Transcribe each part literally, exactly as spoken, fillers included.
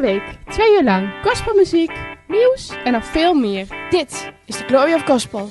week, twee uur lang, gospelmuziek, nieuws en nog veel meer. Dit is de Glory of Gospel.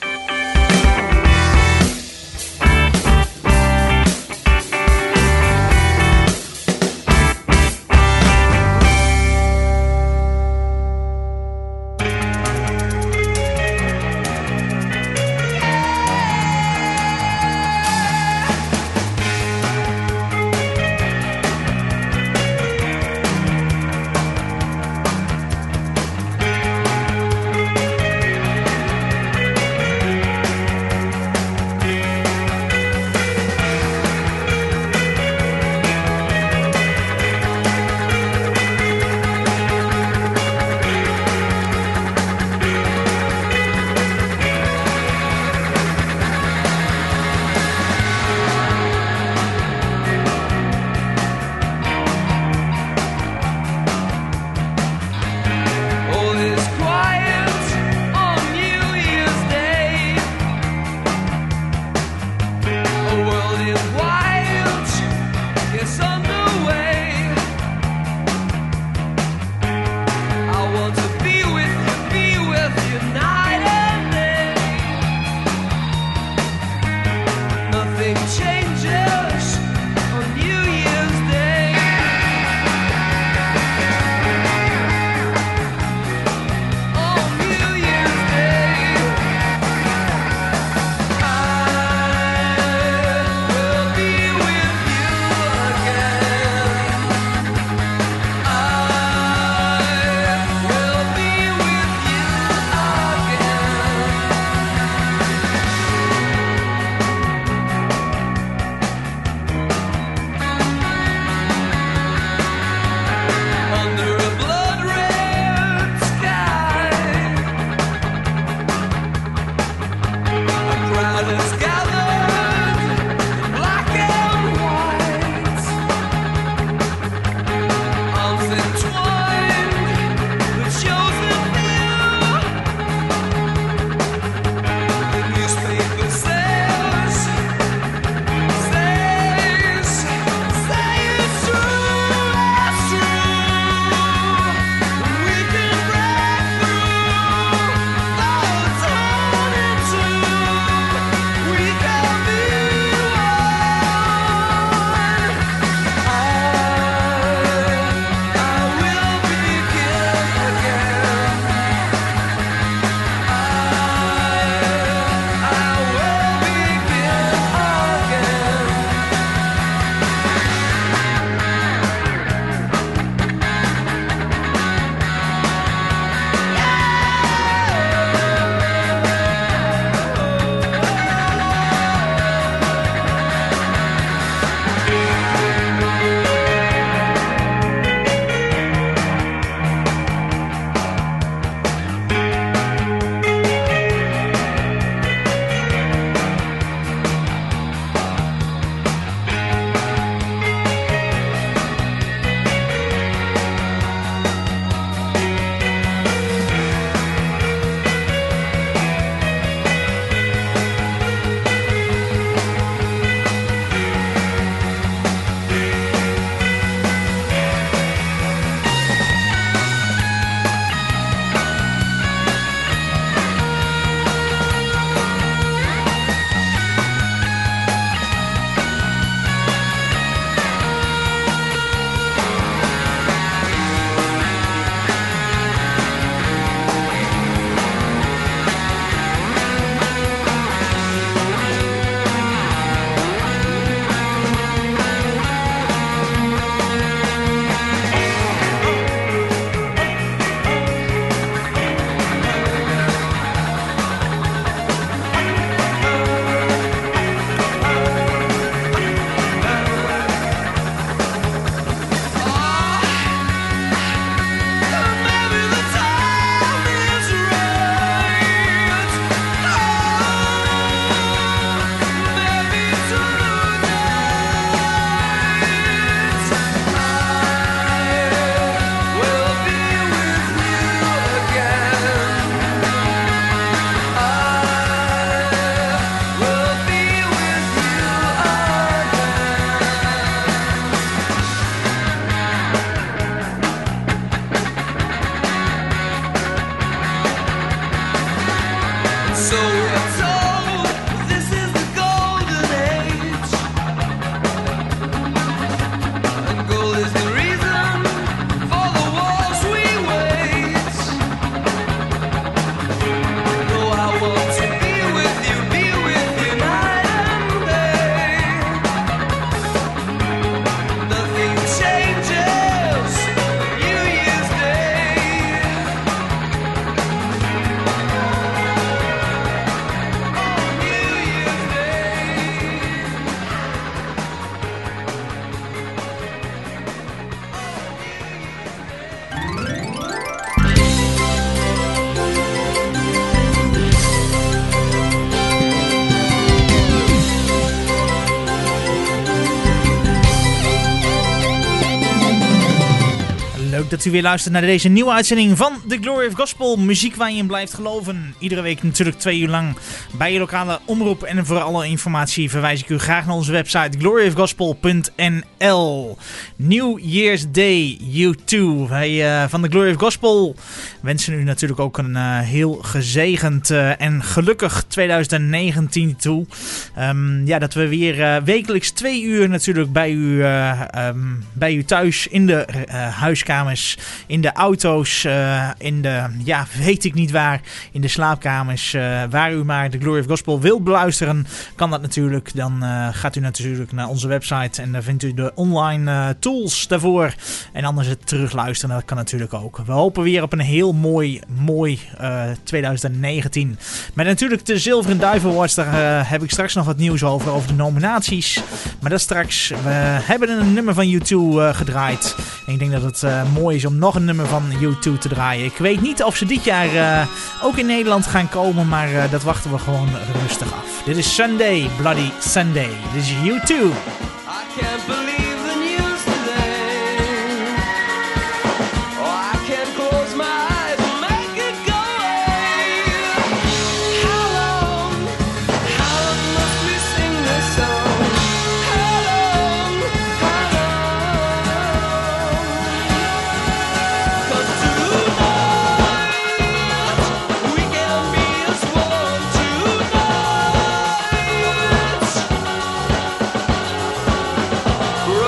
dat u weer luistert naar deze nieuwe uitzending van The Glory of Gospel. Muziek waar je in blijft geloven. Iedere week natuurlijk twee uur lang bij je lokale omroep. En voor alle informatie verwijs ik u graag naar onze website glory of gospel punt n l. New Year's Day, U twee. Wij uh, van The Glory of Gospel wensen u natuurlijk ook een uh, heel gezegend uh, en gelukkig twintig negentien toe. Um, ja, dat we weer uh, wekelijks twee uur natuurlijk bij u, uh, um, bij u thuis in de uh, huiskamers, in de auto's, uh, in de, ja, weet ik niet waar, in de slaapkamers, uh, waar u maar de Glory of Gospel wilt beluisteren, kan dat natuurlijk. Dan uh, gaat u natuurlijk naar onze website en daar vindt u de online uh, tools daarvoor. En anders het terugluisteren, dat kan natuurlijk ook. We hopen weer op een heel mooi, mooi uh, twintig negentien. Met natuurlijk de Zilveren Duiven Awards, daar uh, heb ik straks nog wat nieuws over, over de nominaties. Maar dat straks. We hebben een nummer van U twee uh, gedraaid. En ik denk dat het uh, mooi is om nog een nummer van U twee te draaien. Ik weet niet of ze dit jaar uh, ook in Nederland gaan komen, maar uh, dat wachten we gewoon rustig af. Dit is Sunday, Bloody Sunday. Dit is U twee. I can't believe the news today. Oh, I can't close my eyes and make it go away. How long, how long must we sing this song? How long, how long? 'Cause tonight we can be as one tonight.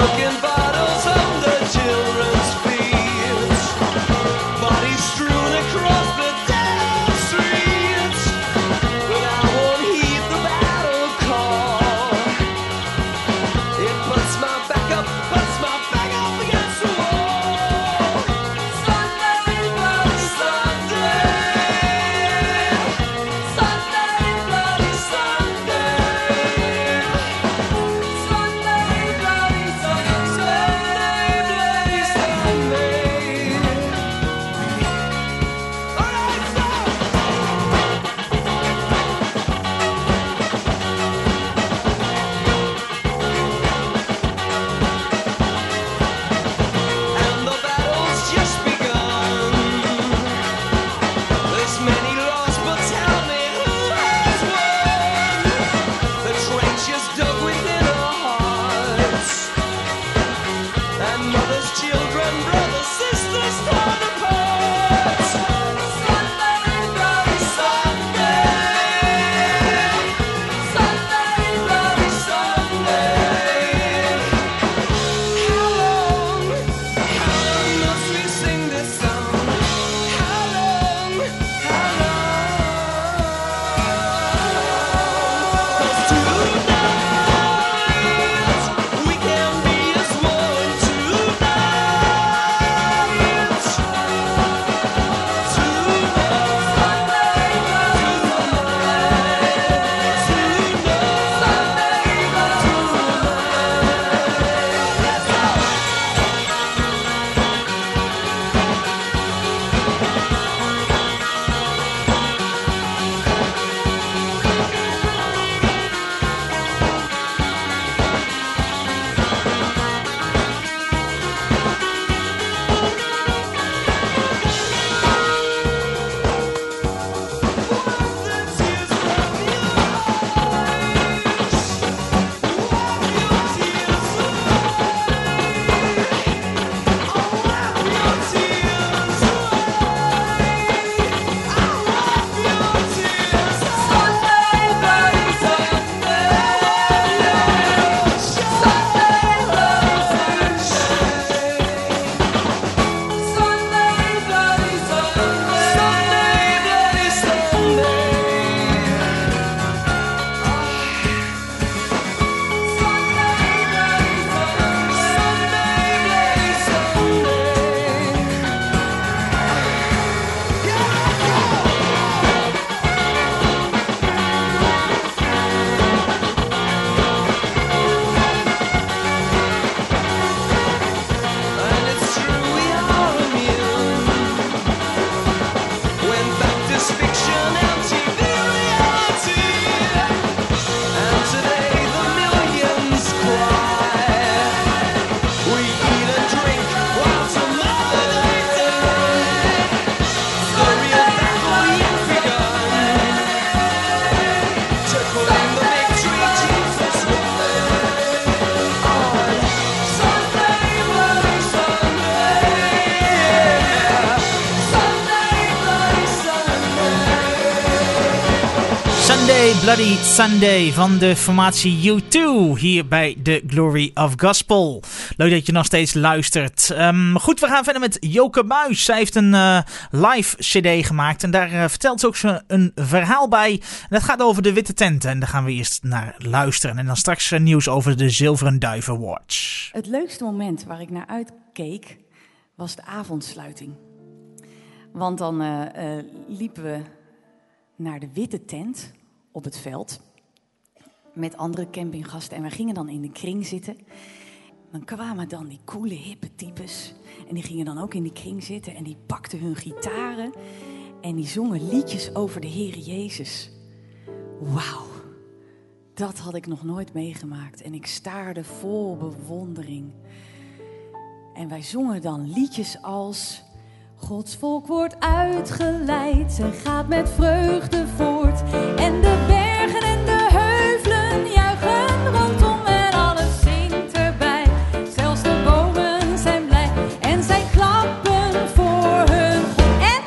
Bloody Sunday van de formatie U twee hier bij The Glory of Gospel. Leuk dat je nog steeds luistert. Um, goed, we gaan verder met Joke Buijs. Zij heeft een uh, live cd gemaakt en daar uh, vertelt ze ook zo een verhaal bij. En dat gaat over de Witte Tenten en daar gaan we eerst naar luisteren. En dan straks uh, nieuws over de Zilveren Duiven Awards. Het leukste moment waar ik naar uitkeek was de avondsluiting. Want dan uh, uh, liepen we naar de Witte Tent op het veld met andere campinggasten. En we gingen dan in de kring zitten. Dan kwamen dan die coole, hippe types. En die gingen dan ook in die kring zitten. En die pakten hun gitaren. En die zongen liedjes over de Heere Jezus. Wauw. Dat had ik nog nooit meegemaakt. En ik staarde vol bewondering. En wij zongen dan liedjes als... Gods volk wordt uitgeleid en gaat met vreugde voort. En de bergen en de heuvelen juichen rondom en alles zingt erbij. Zelfs de bomen zijn blij en zij klappen voor hun God. En?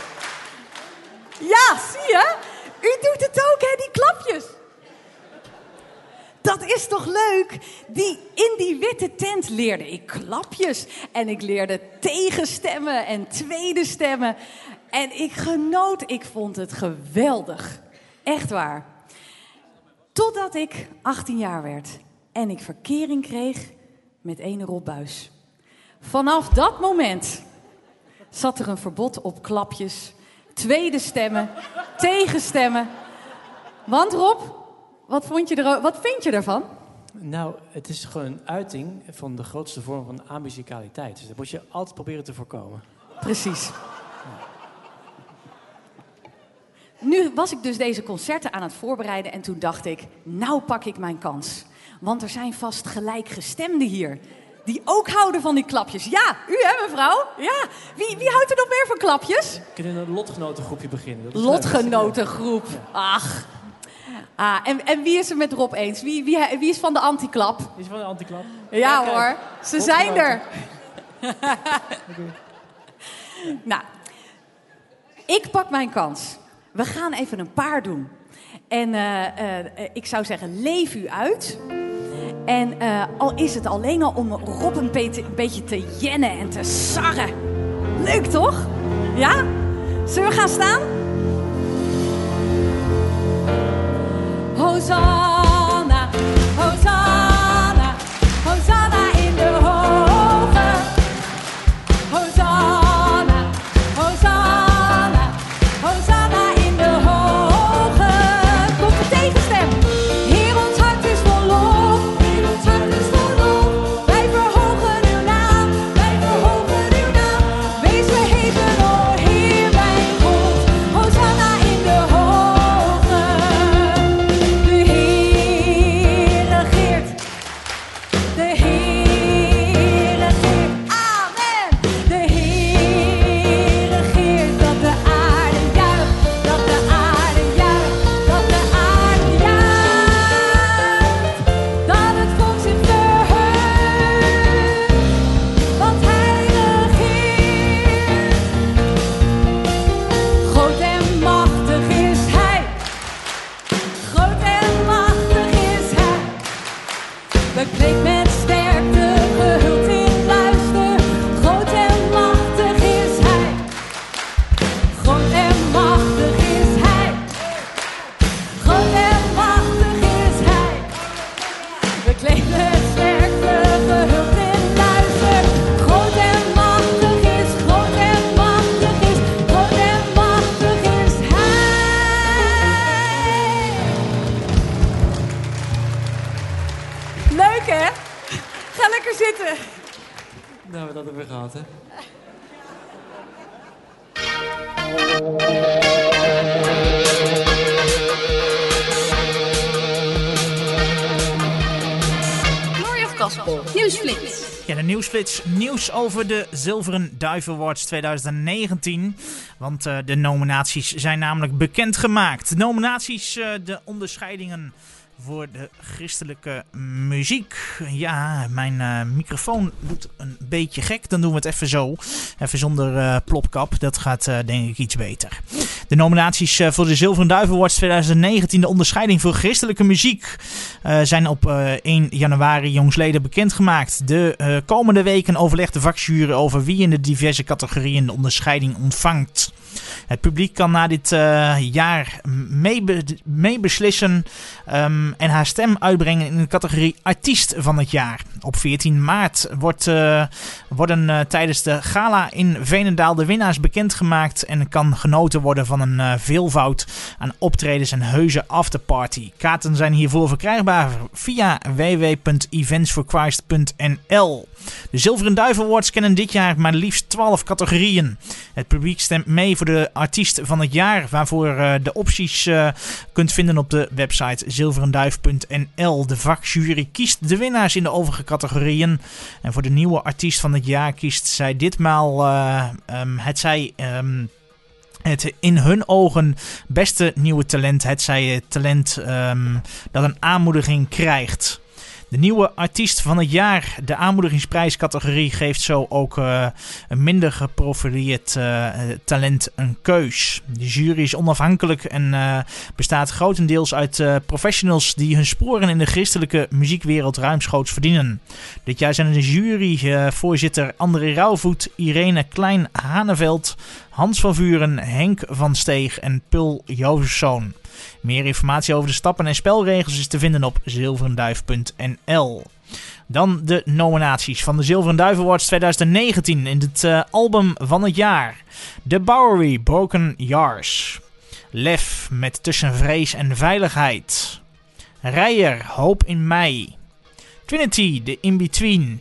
Ja, zie je? U doet het ook, hè, die klapjes. Dat is toch leuk? Die, in die Witte Tent leerde ik klapjes. En ik leerde tegenstemmen en tweede stemmen. En ik genoot, ik vond het geweldig. Echt waar. Totdat ik achttien jaar werd. En ik verkering kreeg met ene Rob Buijs. Vanaf dat moment zat er een verbod op klapjes, tweede stemmen, tegenstemmen. Want Rob... Wat, vond je er, wat vind je ervan? Nou, het is gewoon een uiting van de grootste vorm van amusicaliteit. Dus dat moet je altijd proberen te voorkomen. Precies. Nu was ik dus deze concerten aan het voorbereiden en toen dacht ik, nou pak ik mijn kans. Want er zijn vast gelijkgestemden hier, die ook houden van die klapjes. Ja, u hè mevrouw? Ja. Wie, wie houdt er nog meer van klapjes? We kunnen een lotgenotengroepje beginnen. Dat is Lotgenotengroep. Ach. Ah, en, en wie is er met Rob eens? Wie, wie, wie is van de antiklap? Wie is van de antiklap? Ja, ja hoor, ze zijn er. Nou, ik pak mijn kans. We gaan even een paar doen. En uh, uh, ik zou zeggen, leef u uit. En uh, al is het alleen al om Rob een beetje, een beetje te jennen en te sarren. Leuk toch? Ja? Zullen we gaan staan? Hosanna, Hosanna, Hosanna in de hoge. Hosanna, Hosanna, Hosanna in de hoge. Komt de tegenstem. Heer, ons hart is vol lof, Heer, ons hart is vol lof. Wij verhogen uw naam, wij verhogen uw naam. Wees verheven, o Heer mijn God. Hosanna in de hoge. Bekleed met sterkte, gehuld in luister. Groot en machtig is hij. Groot en machtig is hij. Groot en machtig is hij. Bekleed met sterkte, gehuld in luister. Groot en machtig is, groot en machtig is, groot en machtig is hij. Leuk hè? Ga lekker zitten. Nou, dat hebben we gehad, hè? Glory of Gospel, nieuwsflits. Ja, de nieuwsflits. Nieuws over de Zilveren Duiven Awards twintig negentien. Want uh, de nominaties zijn namelijk bekendgemaakt. De nominaties, uh, de onderscheidingen voor de christelijke muziek. Ja, mijn uh, microfoon doet een beetje gek. Dan doen we het even zo. Even zonder uh, plopkap. Dat gaat uh, denk ik iets beter. De nominaties uh, voor de Zilveren Duif Awards twintig negentien, de onderscheiding voor christelijke muziek, uh, zijn op uh, één januari jongsleden bekendgemaakt. De uh, komende weken overlegt de vakjury over wie in de diverse categorieën de onderscheiding ontvangt. Het publiek kan na dit uh, jaar meebeslissen mee beslissen, um, en haar stem uitbrengen in de categorie Artiest van het jaar. Op veertien maart wordt, uh, worden uh, tijdens de gala in Veenendaal de winnaars bekendgemaakt en kan genoten worden van een uh, veelvoud aan optredens en heuse afterparty. Kaarten zijn hiervoor verkrijgbaar via w w w punt events for christ punt n l. De Zilveren Duif Awards kennen dit jaar maar liefst twaalf categorieën. Het publiek stemt mee voor de artiest van het jaar, waarvoor uh, de opties uh, kunt vinden op de website zilverenduif punt n l. De vakjury kiest de winnaars in de overige categorieën. En voor de nieuwe artiest van het jaar kiest zij ditmaal uh, um, het zij... Um, Het in hun ogen beste nieuwe talent. Het zij het talent um, dat een aanmoediging krijgt. De nieuwe artiest van het jaar, de aanmoedigingsprijscategorie, geeft zo ook uh, een minder geprofileerd uh, talent een keus. De jury is onafhankelijk en uh, bestaat grotendeels uit uh, professionals die hun sporen in de christelijke muziekwereld ruimschoots verdienen. Dit jaar zijn de juryvoorzitter uh, André Rauwvoet, Irene Klein-Haneveld, Hans van Vuren, Henk van Steeg en Pul Jozefzoon. Meer informatie over de stappen en spelregels is te vinden op zilverenduif punt n l. Dan de nominaties van de Zilveren Duif Awards twintig negentien in het uh, album van het jaar. The Bowery, Broken Yars. Lef met Tussen Vrees en Veiligheid. Rijer, Hoop in Mei. Trinity, The In-Between.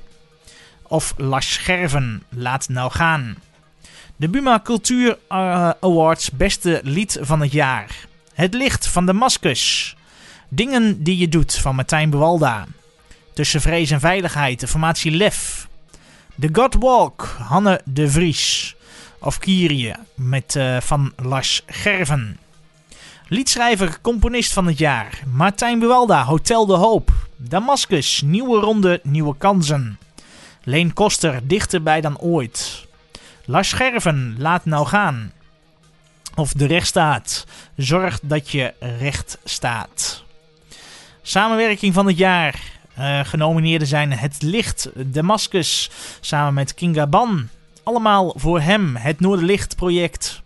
Of Lars Scherven, Laat Nou Gaan. De Buma Cultuur uh, Awards, beste lied van het jaar. Het licht van Damascus. Dingen die je doet van Martijn Buwalda. Tussen vrees en veiligheid, de formatie Lef. The God Walk, Hanne de Vries. Of Kyrie met, uh, van Lars Gerven. Liedschrijver, componist van het jaar. Martijn Buwalda, Hotel de Hoop. Damascus, nieuwe ronde, nieuwe kansen. Leen Koster, dichterbij dan ooit. Lars Scherven, Laat Nou Gaan. Of De Rechtsstaat, Zorg dat je recht staat. Samenwerking van het jaar. Uh, genomineerden zijn Het Licht, Damascus, samen met Kinga Ban. Allemaal voor hem, het Noorderlicht project.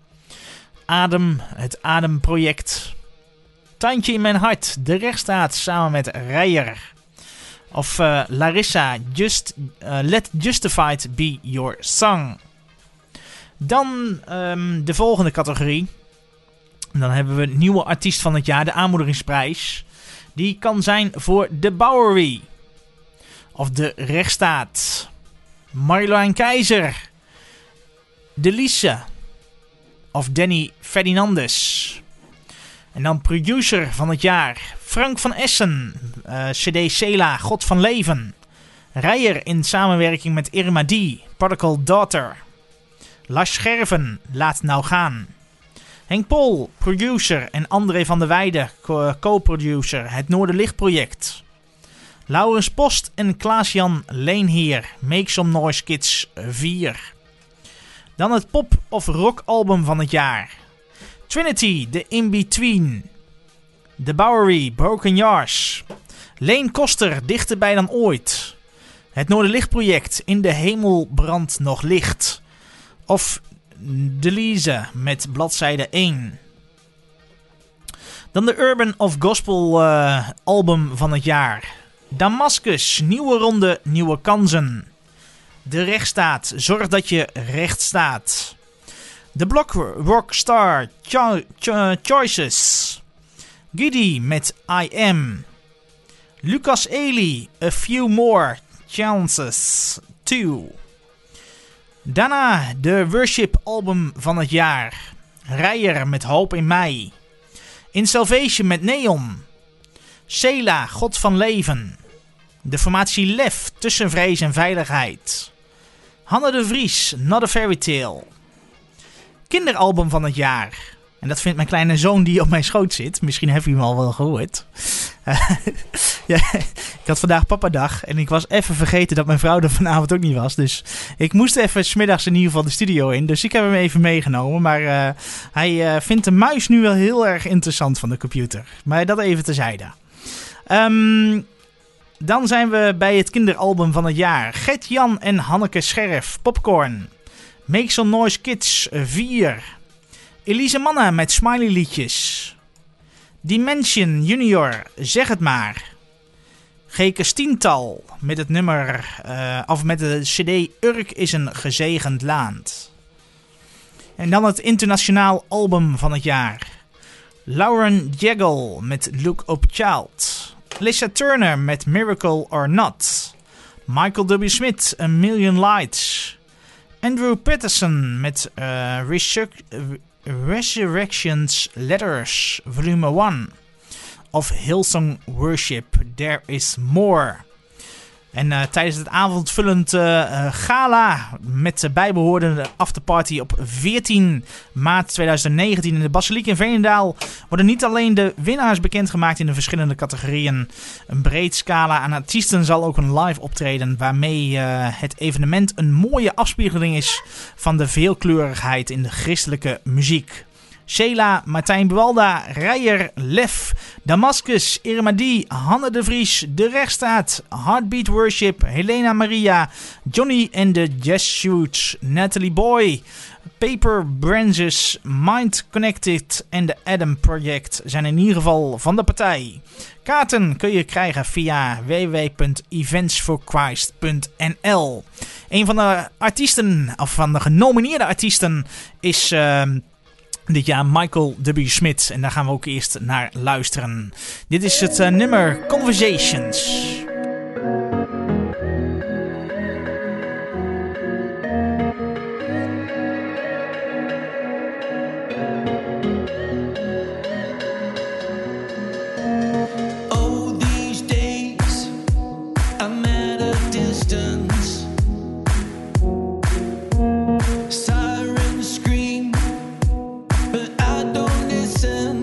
Adem, het Ademproject. Tandje in mijn hart, De Rechtsstaat, samen met Rijer. Of uh, Larissa, Just, uh, Let Justified Be Your Song. Dan um, de volgende categorie. Dan hebben we nieuwe artiest van het jaar, de aanmoedigingsprijs. Die kan zijn voor The Bowery. Of De Rechtsstaat. Marjolein Keizer. De Lise. Of Danny Ferdinandes. En dan producer van het jaar. Frank van Essen. Uh, C D Sela, God van Leven. Rijer in samenwerking met Irma D. Prodigal Daughter. Lars Scherven, Laat Nou Gaan. Henk Pol, producer, en André van der Weijden, co-producer, het Noorderlicht project. Laurens Post en Klaas-Jan Leenheer, Make Some Noise Kids vier. Dan het pop- of rockalbum van het jaar. Trinity, The In-Between. The Bowery, Broken Yars. Leen Koster, Dichterbij dan ooit. Het Noorderlicht project, In de hemel brandt nog licht. Of Delise met bladzijde één. Dan de Urban of Gospel uh, album van het jaar. Damascus, nieuwe ronde, nieuwe kansen. De Rechtsstaat, zorg dat je recht staat. De Block Rockstar cho- cho- Choices. Giddy met I Am. Lucas Ely, A Few More Chances two. Daarna de Worship album van het jaar. Rijer met Hoop in Mei. In Salvation met Neon. Sela, God van Leven. De formatie Lef, Tussen Vrees en Veiligheid. Hanne de Vries, Not a Fairy Tale. Kinderalbum van het jaar. En dat vindt mijn kleine zoon die op mijn schoot zit. Misschien heb je hem al wel gehoord. Uh, ja, ik had vandaag papadag en ik was even vergeten dat mijn vrouw er vanavond ook niet was. Dus ik moest even 's middags in ieder geval de studio in. Dus ik heb hem even meegenomen. Maar uh, hij uh, vindt de muis nu wel heel erg interessant van de computer. Maar dat even terzijde. Um, dan zijn we bij het kinderalbum van het jaar. Gert-Jan en Hanneke Scherf, Popcorn. Make Some Noise Kids vier. Elise Manna met smiley liedjes. Dimension Junior, Zeg het maar. Geke Stiental met het nummer, uh, of met de cd Urk is een gezegend land. En dan het internationaal album van het jaar. Lauren Jagel met Look Up Child. Lisa Turner met Miracle or Not. Michael W. Smith, A Million Lights. Andrew Patterson met uh, Resurc- Resurrections Letters Volume één. Of Hillsong Worship, There Is More. En uh, tijdens het avondvullend uh, gala met de bijbehorende afterparty op veertien maart tweeduizend negentien in de Basiliek in Veenendaal worden niet alleen de winnaars bekendgemaakt in de verschillende categorieën. Een breed scala aan artiesten zal ook een live optreden waarmee uh, het evenement een mooie afspiegeling is van de veelkleurigheid in de christelijke muziek. Sheila, Martijn Buwalda, Rijer, Lef, Damascus, Irma D, Hanne de Vries, De Rechtsstaat, Heartbeat Worship, Helena Maria, Johnny and the Jesuits, Natalie Boy, Paper Branches, Mind Connected en de Adam Project zijn in ieder geval van de partij. Kaarten kun je krijgen via w w w punt events for christ punt n l. Een van de artiesten, of van de genomineerde artiesten is Uh, dit jaar Michael W. Smith. En daar gaan we ook eerst naar luisteren. Dit is het uh, nummer Conversations. Oh, these days I'm at a distance. Sirens scream, but I don't listen.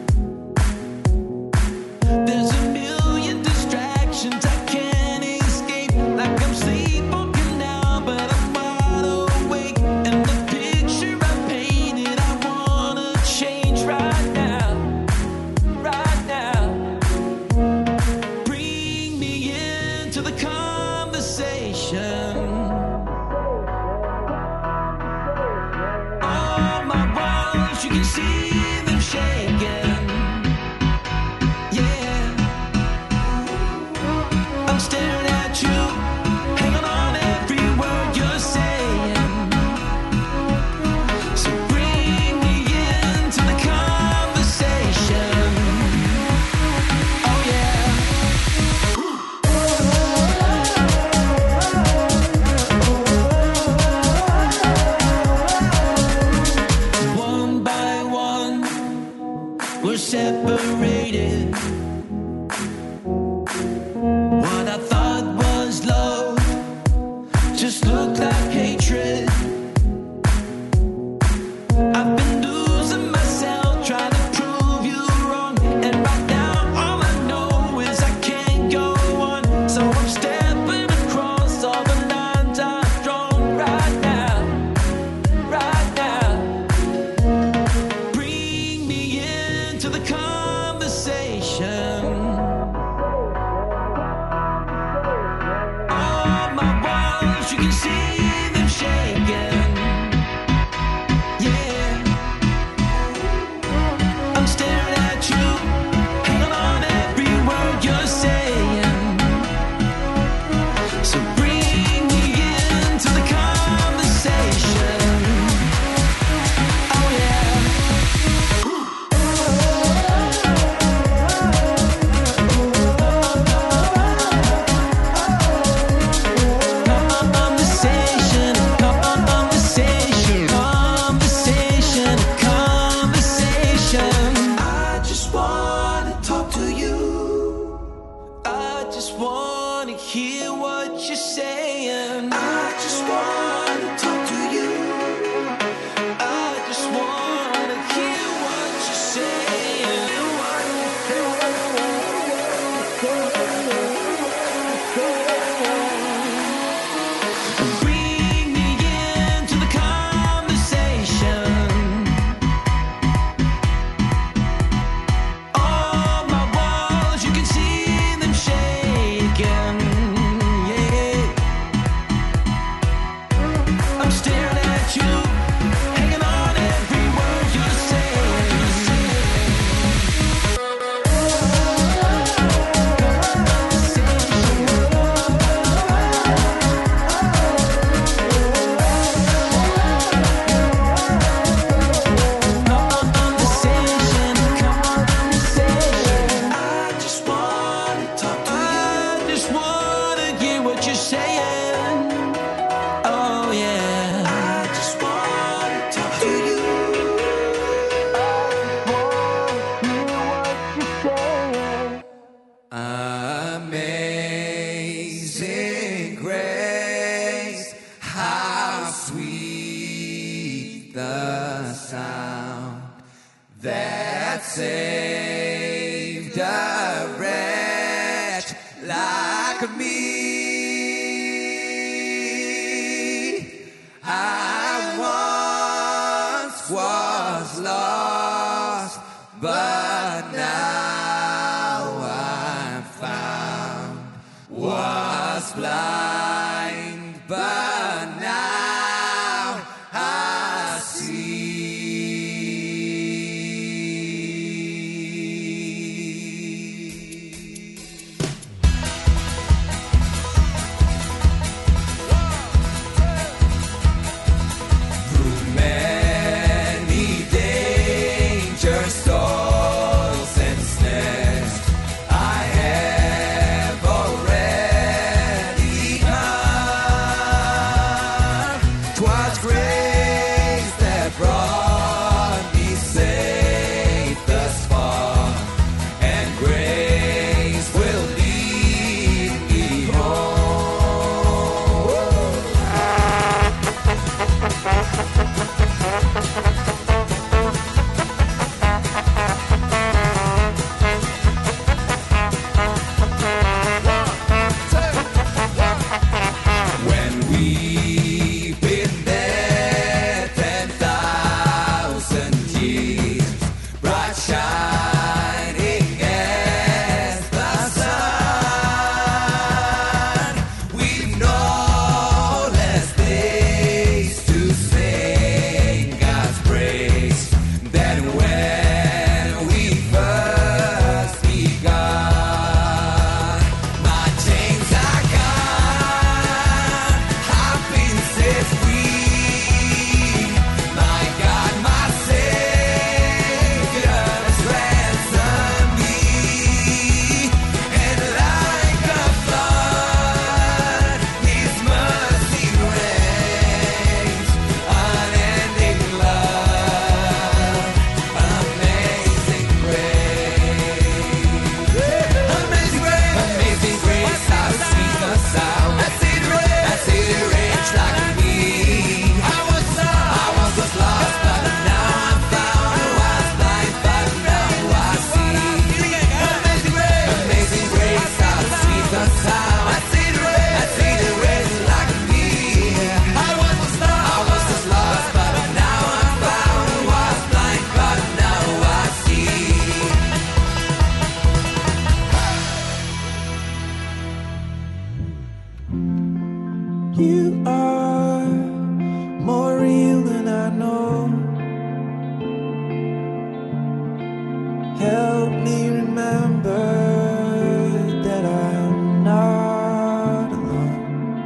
There's a million distractions I can't escape. Like I'm sleepwalking now, but I'm wide awake. And the picture I painted, I wanna change right now, right now. Bring me into the conversation. All my walls, you can see them shaking. Yeah, I'm staring at you, hanging on every word you're saying. So bring me into the conversation. Oh yeah. One by one, we're separated. What I thought was love just looked like hatred. I've been losing myself trying to prove you wrong. And right now all I know is I can't go on. So I'm stepping across all the lines I've drawn right now, right now. Bring me into the conversation. All my walls, you can see them shaking. Yeah, I'm staring at you, hanging on every word you're saying. So bring me into the conversation. Oh yeah. Conversation, conversation, conversation, conversation. I just wanna talk to you. I just wanna hear what you're saying. I just wanna talk to you. I just wanna hear what what you're saying. Oh yeah, I just want to talk to you. Amazing grace, how sweet the sound that saved a wretch like me. I once was lost, but now I'm found. Was blind, but now I see. Through many dangers, toils, and snares, I have already come. 'Twas grace that brought me safe thus far, and grace will lead me home. When we've been there ten thousand years, bright shining as the sun, we've no less days to sing God's praise than when we first begun. My chains are gone, I've been set free. My God, my Savior has ransomed me. And like a flood, His mercy reigns. Unending love, amazing grace. Amazing grace, amazing grace, how sweet the sound that saved a wretch, that saved a wretch like me. I was lost, I was just lost, but now I'm found. Was blind, but now I see. Amazing grace, amazing grace, how sweet the sound that saved a wretch, that saved a wretch like me. I was lost, I was just lost, but now I'm found. Was blind, but now I see. You are more real than I know. Help me remember that I'm not alone.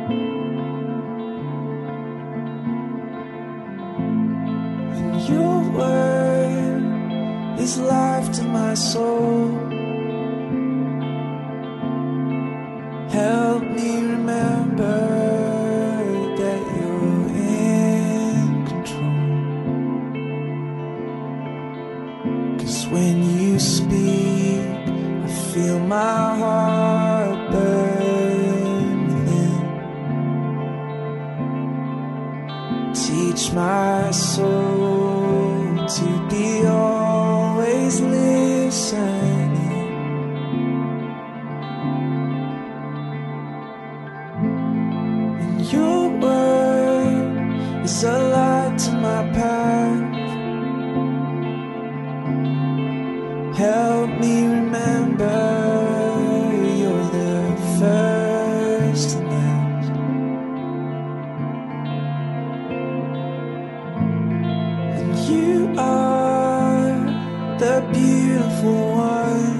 And your word is life to my soul. Help me remember that you're in control. 'Cause when you speak, I feel my heart burn within. Teach my soul to be always listening. And your word is a light to my path. Help me remember you're the first and last. And you are the beautiful one.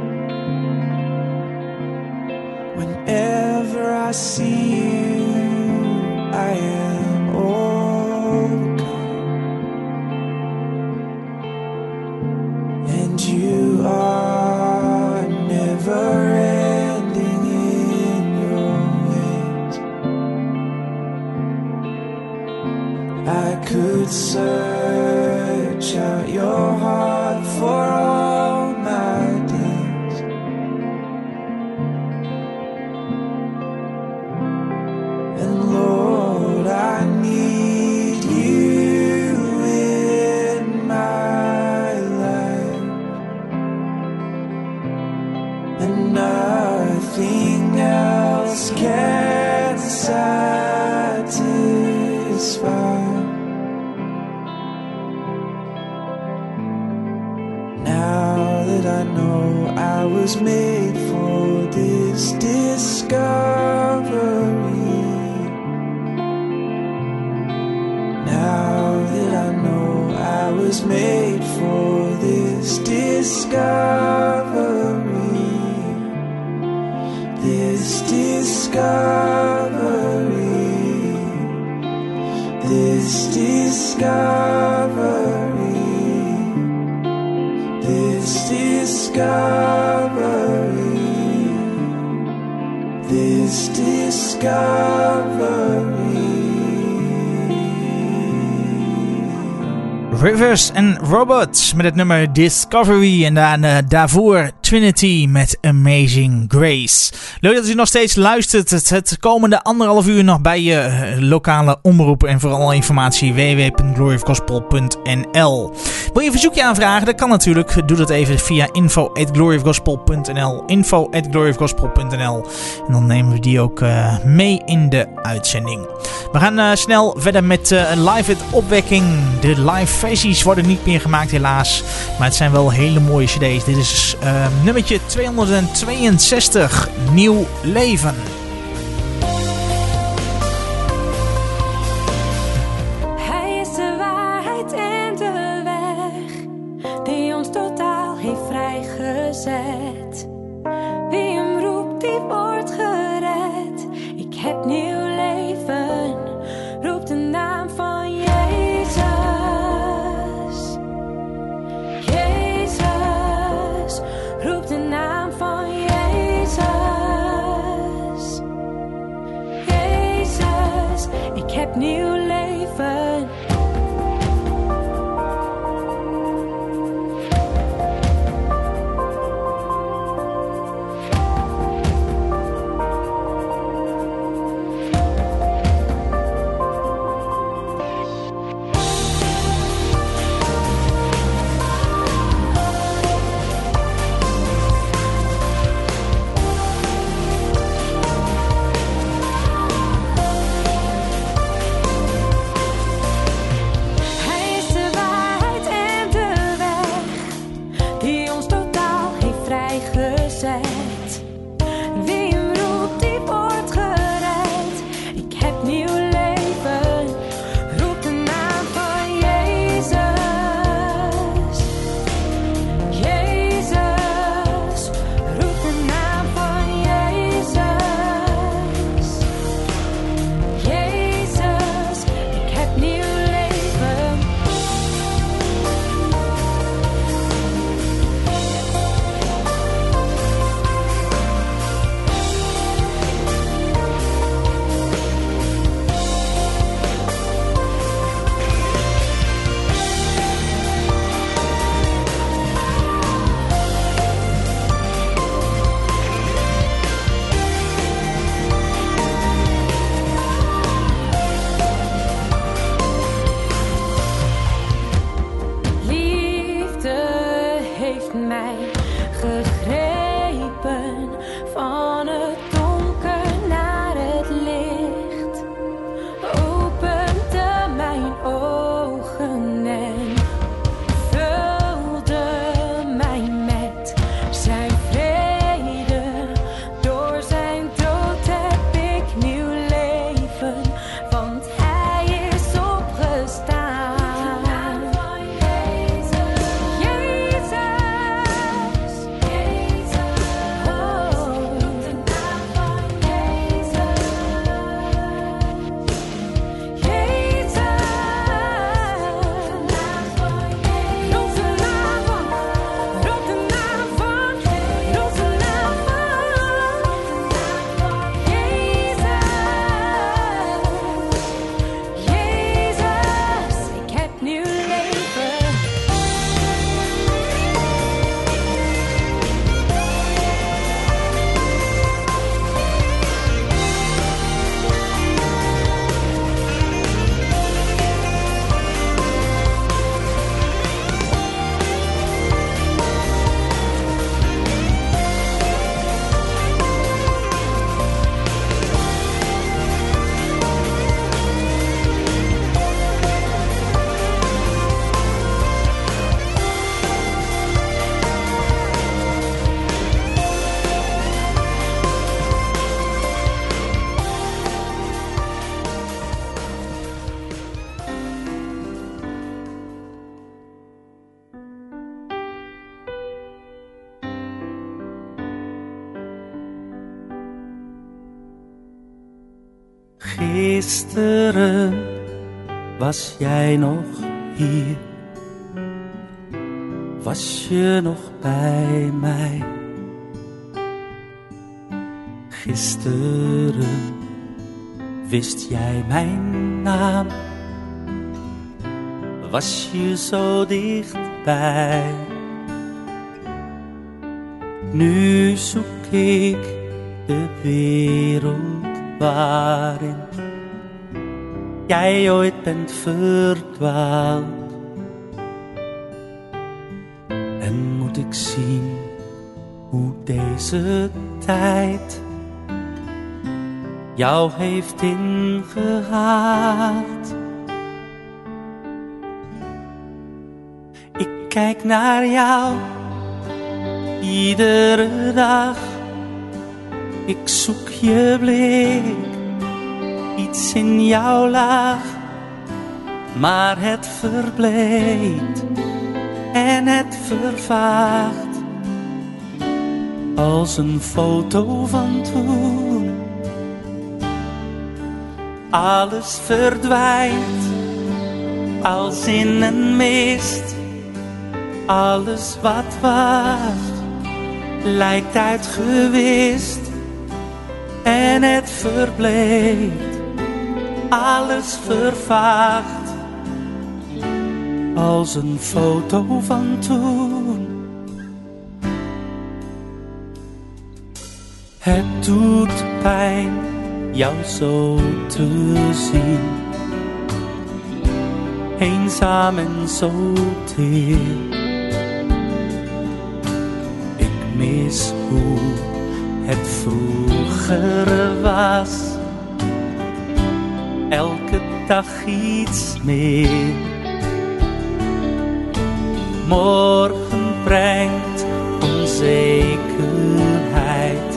Whenever I see you, I am overcome. And you are never ending in your way. could search out your heart for all my days, and Lord, I need you in my life, and nothing else can satisfy. Now that I know I was made for this discovery, now that I know I was made for this discovery, this discovery, this discovery, this discovery, this discovery. Rivers and Robots met het nummer Discovery en daarna, daarvoor Trinity met Amazing Grace. Leuk dat u nog steeds luistert. Het, het komende anderhalf uur nog bij je uh, lokale omroep en voor alle informatie w w w punt glory of gospel punt n l. Wil je een verzoekje aanvragen? Dat kan natuurlijk. Doe dat even via info at glory of gospel punt n l. info at glory of gospel punt n l. En dan nemen we die ook uh, mee in de uitzending. We gaan uh, snel verder met uh, Live at Opwekking. De live versies worden niet meer gemaakt helaas. Maar het zijn wel hele mooie cd's. Dit is uh, nummertje tweehonderdtweeënzestig. Nieuw leven. Hij is de waarheid en de weg, die ons totaal heeft vrijgezet. Wie hem roept, die wordt gered. Ik heb nieuw leven, roep de naam van Jezus. Jezus, roep de naam van Jezus. Jezus, ik heb nieuw leven. Gisteren was jij nog hier, was je nog bij mij. Gisteren wist jij mijn naam, was je zo dichtbij. Nu zoek ik de wereld waarin jij ooit bent verdwaald. En moet ik zien hoe deze tijd jou heeft ingehaald. Ik kijk naar jou iedere dag. Ik zoek je blik, iets in jou laag, maar het verbleekt en het vervaagt als een foto van toen. Alles verdwijnt als in een mist. Alles wat was lijkt uitgewist en het verbleekt. Alles vervaagt als een foto van toen. Het doet pijn jou zo te zien, eenzaam en zo teer. Ik mis hoe het vroeger was, elke dag iets meer. Morgen brengt onzekerheid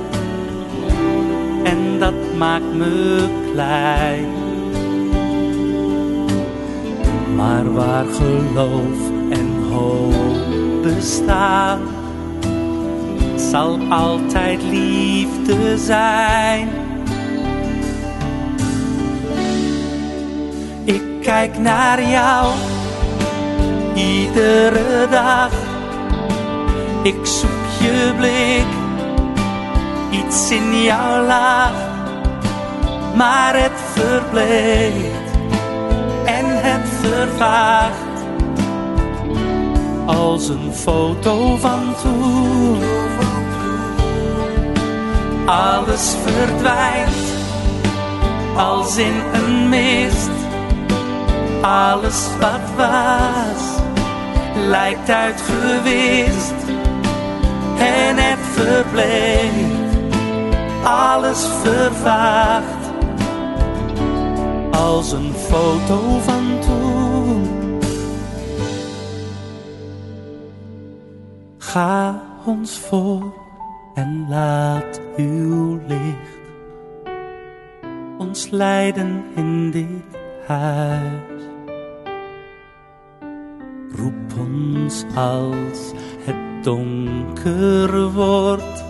en dat maakt me klein. Maar waar geloof en hoop bestaan, zal altijd liefde zijn. Ik kijk naar jou iedere dag. Ik zoek je blik, iets in jou laag, maar het verbleekt en het vervaagt als een foto van toen. Alles verdwijnt als in een mist. Alles wat was lijkt uitgewist en het verbleekt. Alles vervaagt als een foto van toen. Ga ons voor en laat uw licht ons leiden in dit huis. Roep ons als het donker wordt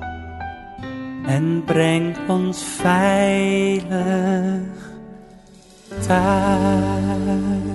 en breng ons veilig thuis.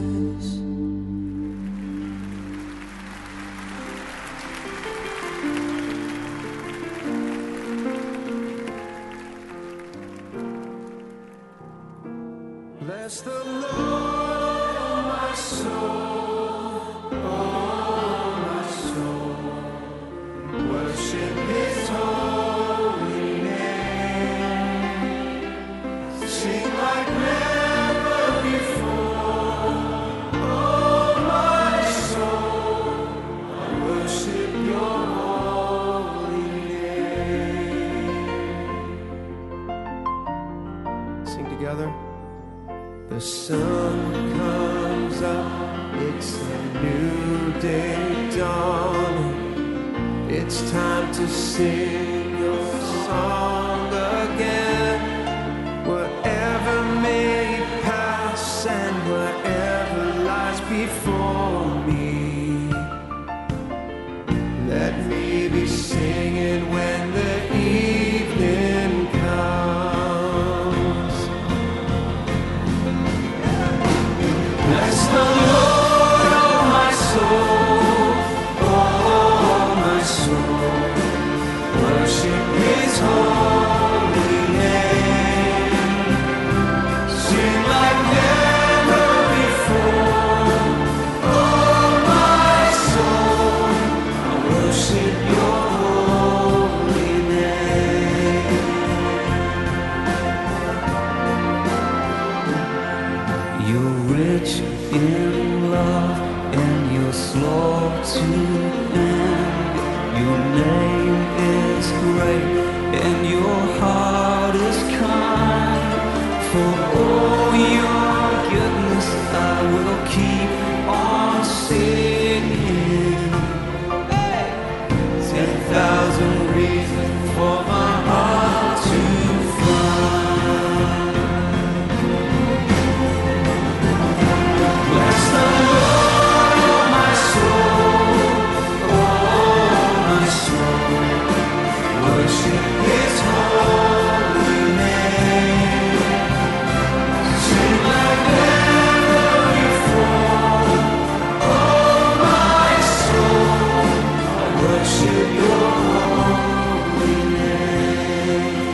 Bless the Lord, oh my soul, oh my soul, worship His holy name, sing like never before, oh my soul, I worship Your holy name. Sing together. The sun comes up, it's a new day dawning. It's time to sing your song again. Whatever may pass and whatever lies before me, let me be singing when the evening comes. rich in love and you're slow to end. Your name is great and your heart is kind. For all your goodness I will keep on singing. Hey! Ten thousand reasons for my heart to find. Bless the Lord, oh my soul, oh my soul. Worship His holy name. Sing like never before. Oh my soul, I worship Your holy name.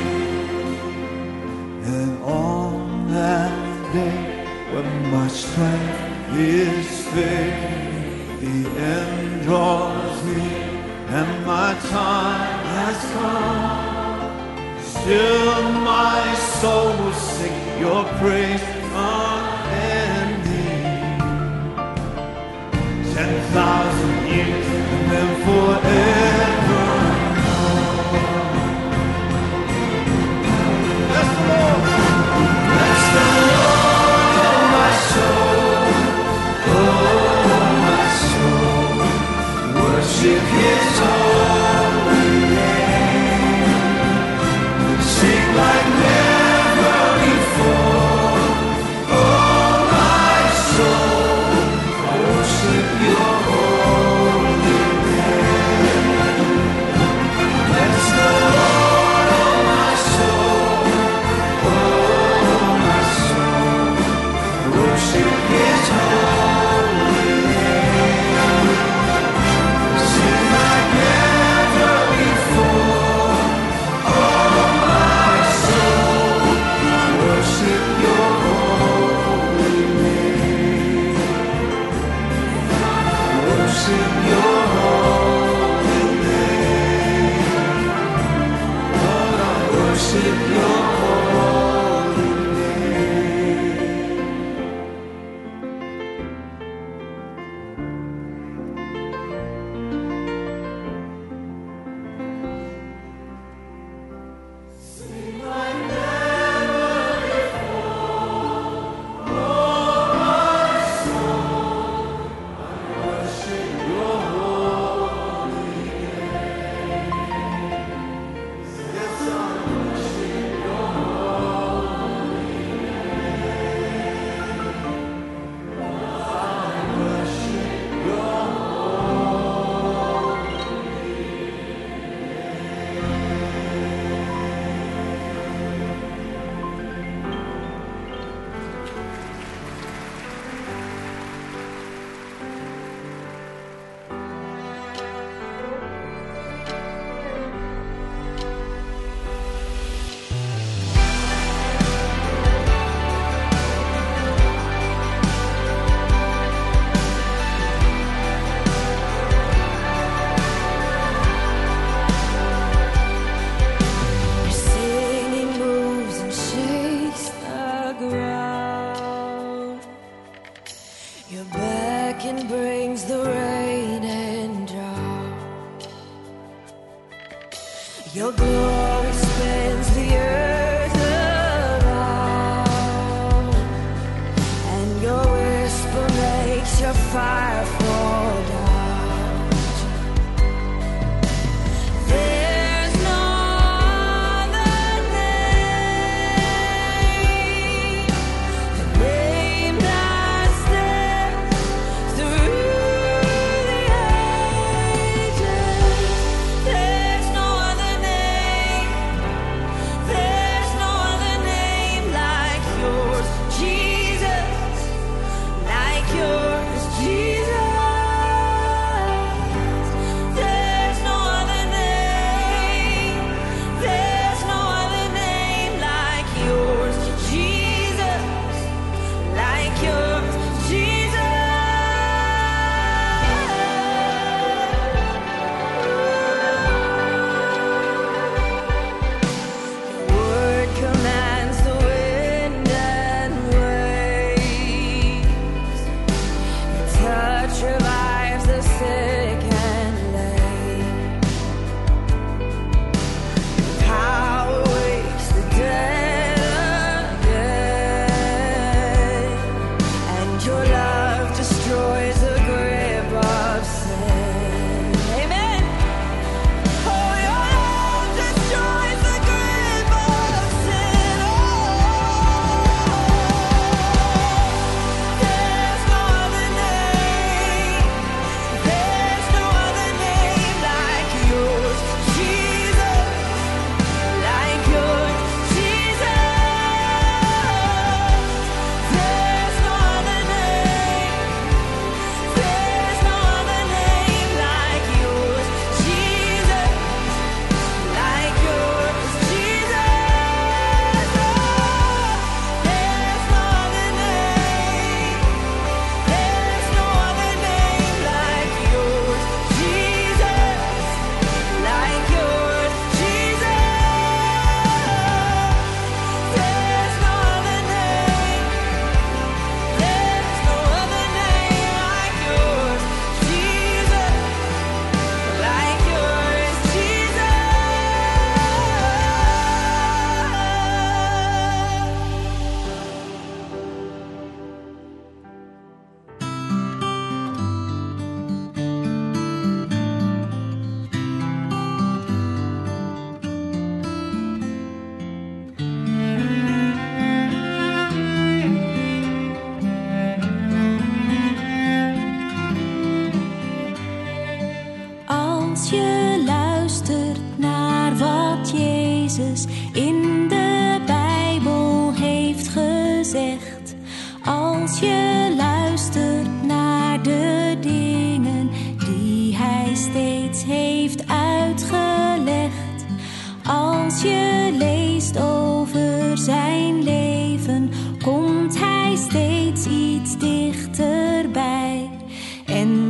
And on that day when my strength is failing, the end draws near and my time has come. Still my soul will sing Your praise unending. Ten thousand years and then forever. Bless the Lord. Bless the Lord, oh my soul, oh my soul. Worship His holy name. Sing like never before. Oh my soul, I worship Your holy name.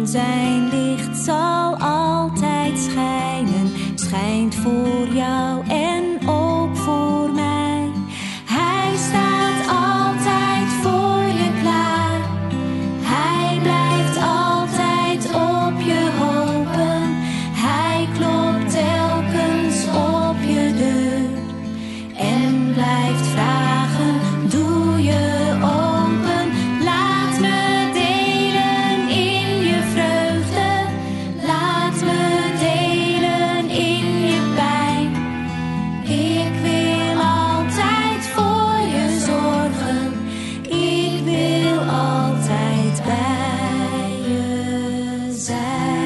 Zijn licht zal altijd schijnen, schijnt voor jou en ook voor mij. Hij staat altijd voor je klaar. Hij blijft altijd op je hopen. Hij klopt telkens op je deur en blijft vragen, doe je open. Laat me delen in je vreugde. Laat me delen in je pijn. Ik wil altijd voor je zorgen. Ik wil altijd bij je zijn.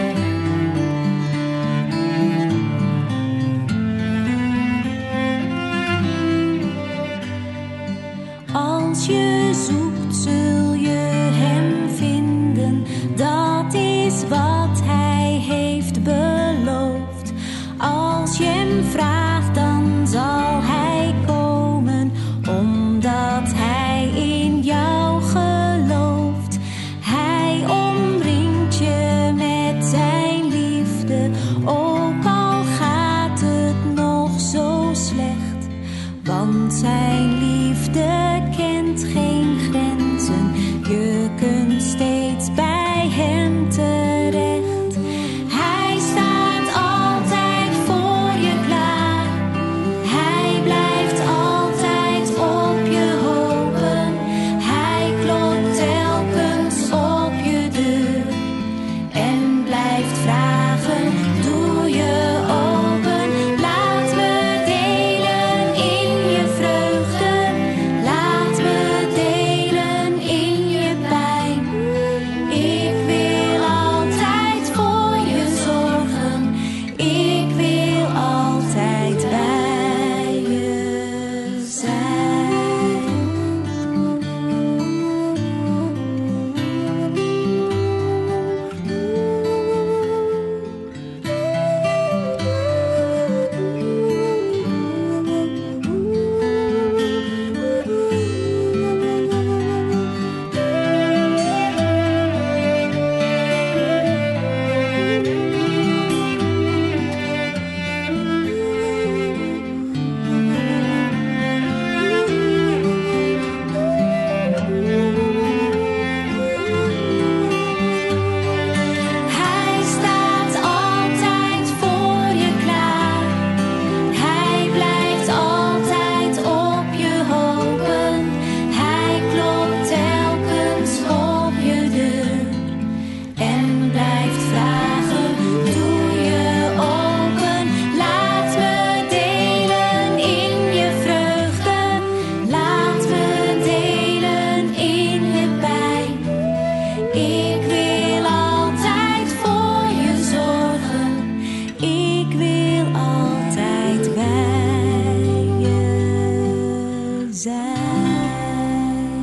Als je zoekt, zul je hem vinden. Dat is wat hij heeft beloofd. Als je hem vraagt, dan zal hij komen, omdat hij in jou gelooft. Hij omringt je met zijn liefde, ook al gaat het nog zo slecht. Want zijn liefde kent geen grenzen, je kunt steeds bij hem terecht. Hij staat altijd voor je klaar. Hij blijft altijd op je hopen. Hij klopt telkens op je deur en blijft vragen, doe je open. Laat me delen in je vreugde. Laat me delen in je pijn. Ik wil altijd voor je zorgen. Ik wil altijd bij je zijn. Hij staat altijd voor je klaar. Hij blijft altijd op je hopen. Hij klopt telkens op je deur en blijft vragen, doe je open. Laat me delen in je vreugde. Laat me delen in je pijn. Ik wil altijd voor je zorgen. Ik wil altijd bij je zijn.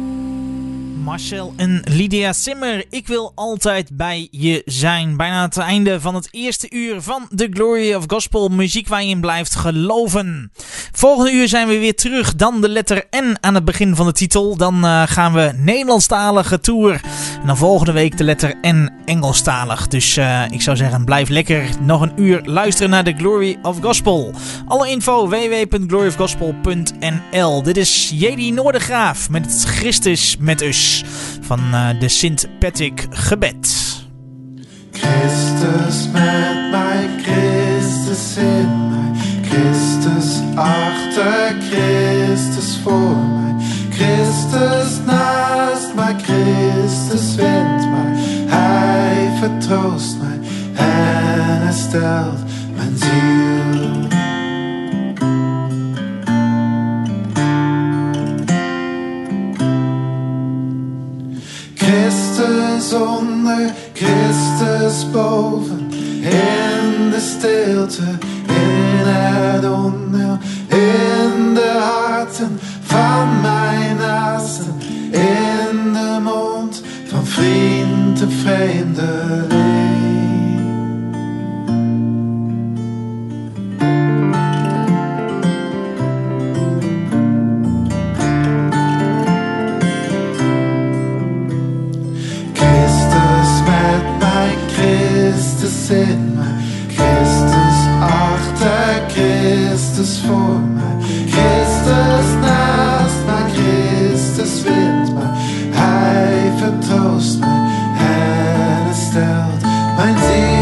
Marcel en Lydia Simmer, ik wil altijd bij je zijn. Bijna het einde van het eerste uur van The Glory of Gospel, muziek waar je in blijft geloven. Volgende uur zijn we weer terug, dan de letter N aan het begin van de titel. Dan uh, gaan we Nederlandstalige tour. En dan volgende week de letter N Engelstalig. Dus uh, ik zou zeggen, blijf lekker nog een uur luisteren naar The Glory of Gospel. Alle info w w w punt glory of gospel punt n l. Dit is J D Noordegraaf met het Christus met us van uh, de Sint Patrick gebed. Christus met mij, Christus in mij, Christus achter, Christus voor mij, Christus naast mij, Christus vindt mij, Hij vertroost mij en herstelt mijn ziel. Christus onder, Christus boven, in de stilte, in het onheil, in de harten van mijn naasten, in de mond van vriend en vreemdeling. Christus met voor mij. Christus naast mij, Christus vindt mij. Hij vertroost mij en herstelt mijn ziel.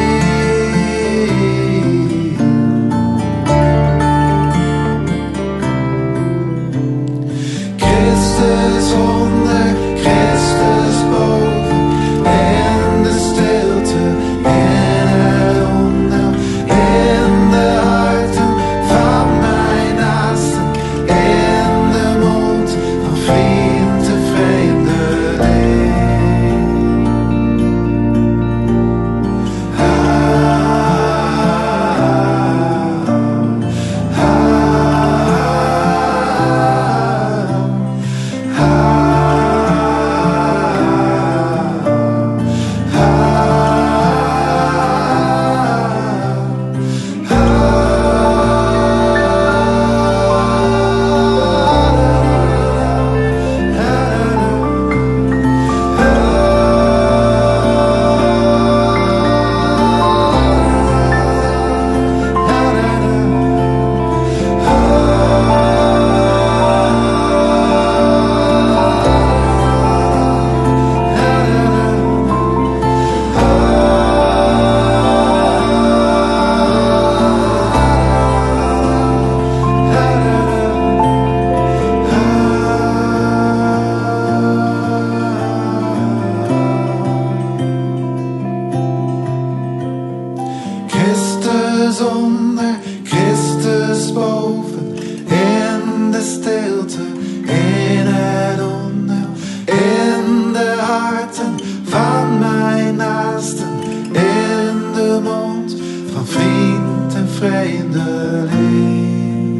Christus onder, Christus boven, in de stilte, in het onheil, in de harten van mijn naasten, in de mond van vriend en vreemdeling. Ah, ah, Christus onder, Christus boven, in de stilte, in het onheil, in de harten van mijn naasten, in de mond van vriend en vreemdeling.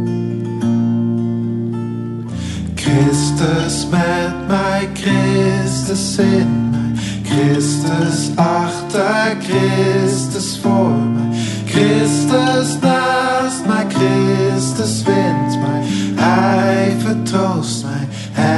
Christus met mij, Christus in mij, Christus achter, Christus voor mij, Christus naast mij, Christus vindt mij, Hij vertroost mij